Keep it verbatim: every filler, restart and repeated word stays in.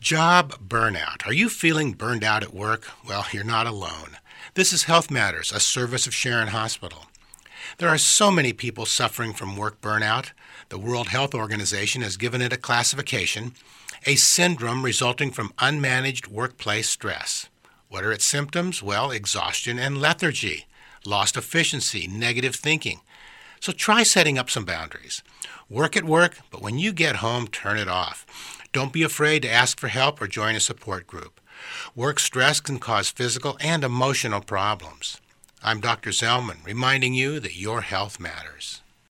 Job burnout. Are you feeling burned out at work? Well, you're not alone. This is Health Matters, a service of Sharon Hospital. There are so many people suffering from work burnout. The World Health Organization has given it a classification, a syndrome resulting from unmanaged workplace stress. What are its symptoms? Well, exhaustion and lethargy, lost efficiency, negative thinking. So try setting up some boundaries. Work at work, but when you get home, turn it off. Don't be afraid to ask for help or join a support group. Work stress can cause physical and emotional problems. I'm Doctor Zellman, reminding you that your health matters.